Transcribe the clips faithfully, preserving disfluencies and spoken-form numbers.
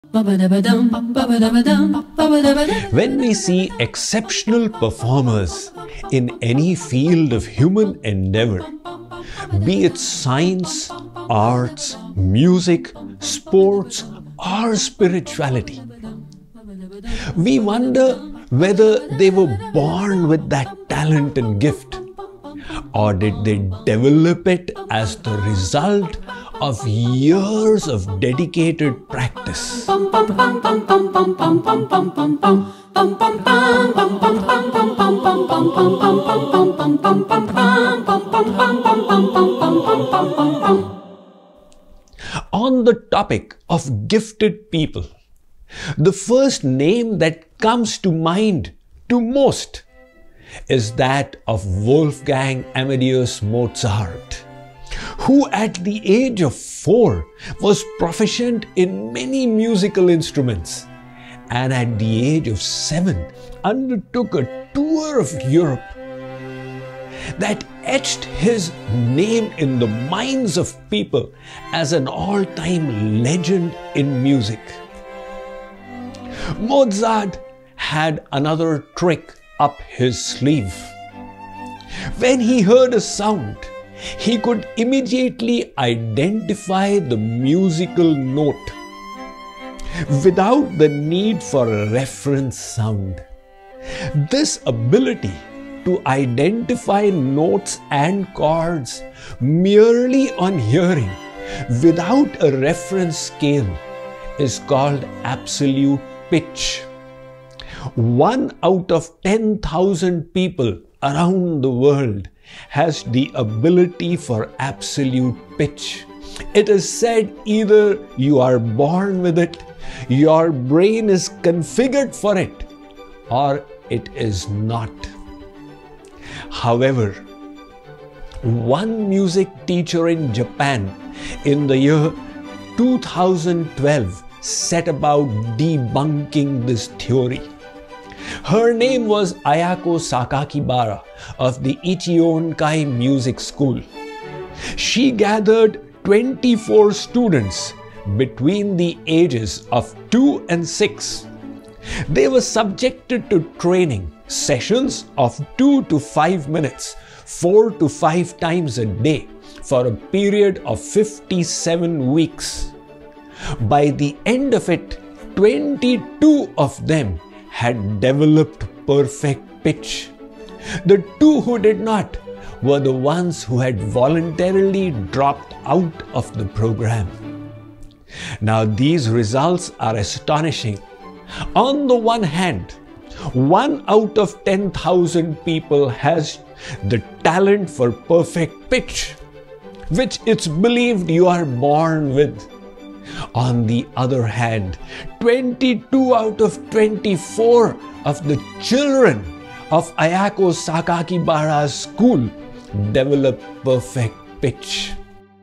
When we see exceptional performers in any field of human endeavor, be it science, arts, music, sports, or spirituality, we wonder whether they were born with that talent and gift, or did they develop it as the result of years of dedicated practice. On the topic of gifted people, the first name that comes to mind to most is that of Wolfgang Amadeus Mozart, who at the age of four was proficient in many musical instruments, and at the age of seven undertook a tour of Europe that etched his name in the minds of people as an all-time legend in music. Mozart had another trick up his sleeve. When he heard a sound, he could immediately identify the musical note without the need for a reference sound. This ability to identify notes and chords merely on hearing without a reference scale is called absolute pitch. One out of ten thousand people around the world has the ability for absolute pitch. It is said either you are born with it, your brain is configured for it, or it is not. However, one music teacher in Japan in the year two thousand twelve set about debunking this theory. Her name was Ayako Sakakibara of the Ichionkai Music School. She gathered twenty-four students between the ages of two and six. They were subjected to training sessions of two to five minutes, four to five times a day for a period of fifty-seven weeks. By the end of it, twenty-two of them had developed perfect pitch. The two who did not were the ones who had voluntarily dropped out of the program. Now, these results are astonishing. On the one hand, one out of ten thousand people has the talent for perfect pitch, which it's believed you are born with. On the other hand, twenty-two out of twenty-four of the children of Ayako Sakakibara's school develop perfect pitch.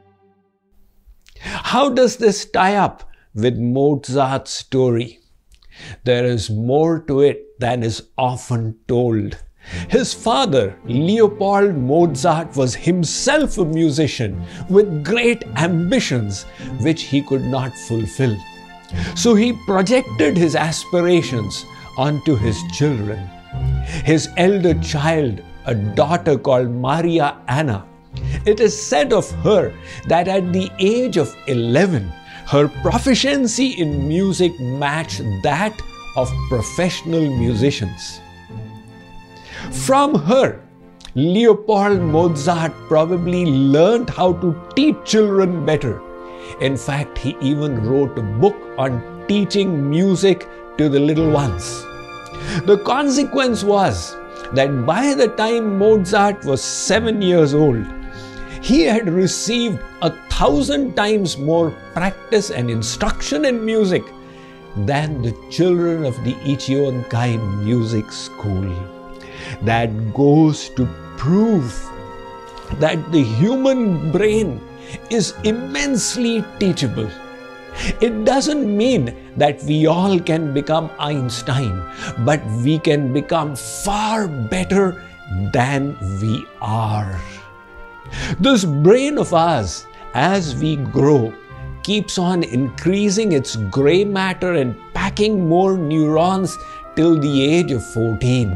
How does this tie up with Mozart's story? There is more to it than is often told. His father, Leopold Mozart, was himself a musician with great ambitions which he could not fulfill. So he projected his aspirations onto his children. His elder child, a daughter called Maria Anna, it is said of her that at the age of eleven, her proficiency in music matched that of professional musicians. From her, Leopold Mozart probably learned how to teach children better. In fact, he even wrote a book on teaching music to the little ones. The consequence was that by the time Mozart was seven years old, he had received a thousand times more practice and instruction in music than the children of the Ichionkai Music School. That goes to prove that the human brain is immensely teachable. It doesn't mean that we all can become Einstein, but we can become far better than we are. This brain of ours, as we grow, keeps on increasing its gray matter and packing more neurons till the age of fourteen.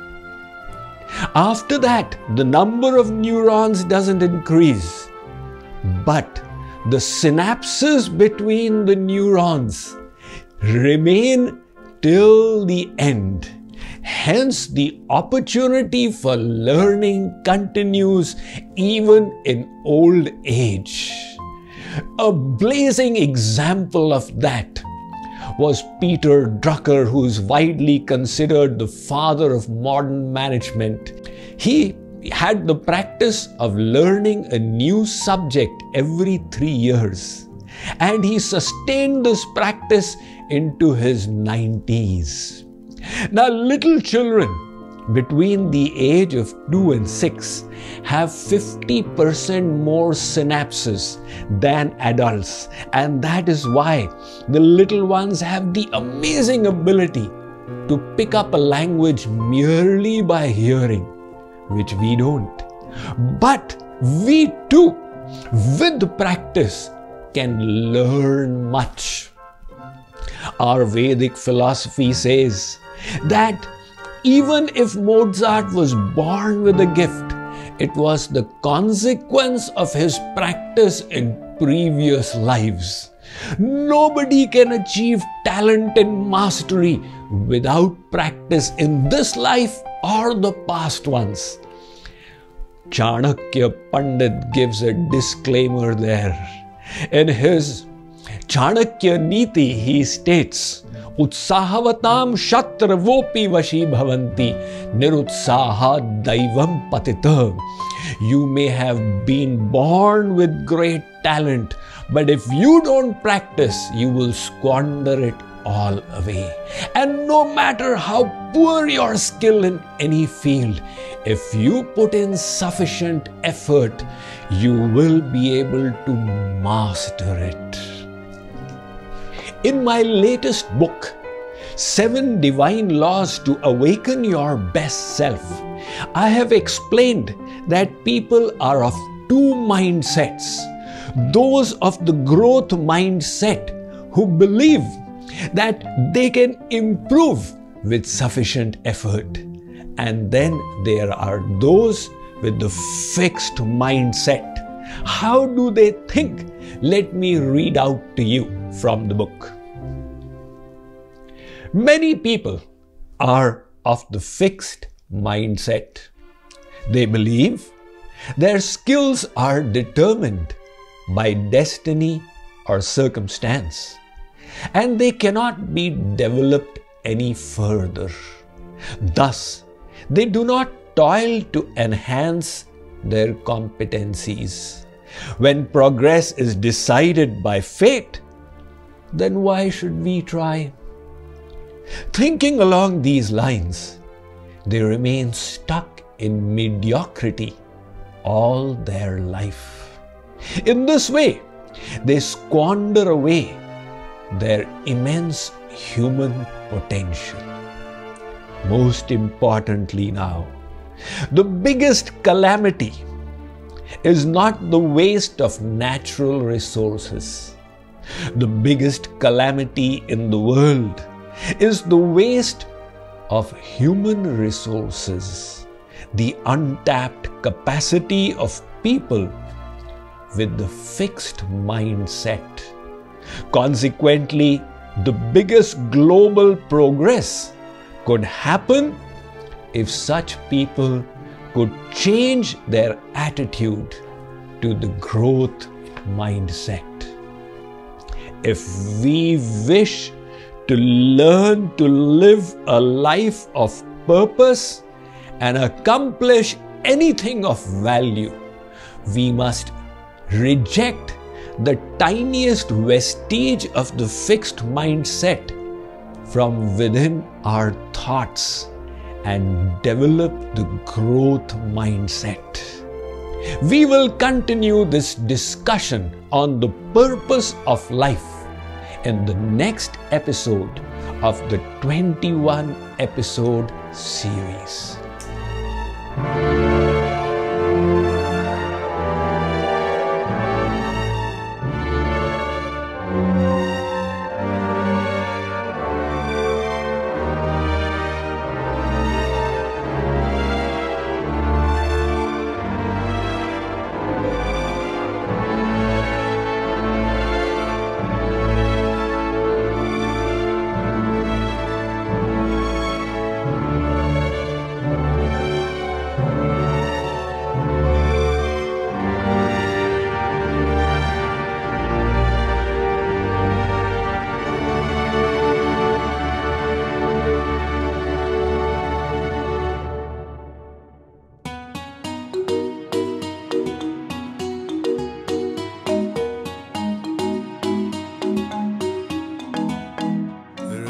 After that, the number of neurons doesn't increase, but the synapses between the neurons remain till the end. Hence, the opportunity for learning continues even in old age. A blazing example of that was Peter Drucker, who is widely considered the father of modern management. He had the practice of learning a new subject every three years, and he sustained this practice into his nineties. Now, little children between the age of two and six have fifty percent more synapses than adults, and that is why the little ones have the amazing ability to pick up a language merely by hearing, which we don't. But we too, with practice, can learn much. Our Vedic philosophy says that even if Mozart was born with a gift, it was the consequence of his practice in previous lives. Nobody can achieve talent and mastery without practice in this life or the past ones. Chanakya Pandit gives a disclaimer there. In his Chanakya Niti, he states, Utsahavatam shatravopi vashi bhavanti nirutsaha daivam patita. You may have been born with great talent, but if you don't practice, you will squander it all away. And no matter how poor your skill in any field, if you put in sufficient effort, you will be able to master it. In my latest book, Seven Divine Laws to Awaken Your Best Self, I have explained that people are of two mindsets. Those of the growth mindset who believe that they can improve with sufficient effort. And then there are those with the fixed mindset. How do they think? Let me read out to you from the book. Many people are of the fixed mindset. They believe their skills are determined by destiny or circumstance, and they cannot be developed any further. Thus, they do not toil to enhance their competencies. When progress is decided by fate, then why should we try? Thinking along these lines, they remain stuck in mediocrity all their life. In this way, they squander away their immense human potential. Most importantly now, the biggest calamity is not the waste of natural resources. The biggest calamity in the world is the waste of human resources, the untapped capacity of people with the fixed mindset. Consequently, the biggest global progress could happen if such people could change their attitude to the growth mindset. If we wish to learn to live a life of purpose and accomplish anything of value, we must reject the tiniest vestige of the fixed mindset from within our thoughts and develop the growth mindset. We will continue this discussion on the purpose of life in the next episode of the twenty-one episode series.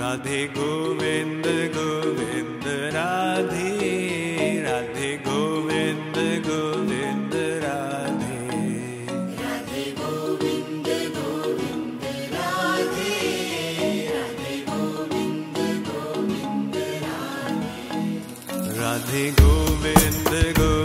Radhe Govind Govind Radhe, Radhe Govind Govind Radhe, Radhe Govind Govind Radhe, Radhe Govind Govind Radhe, Radhe Govind Govind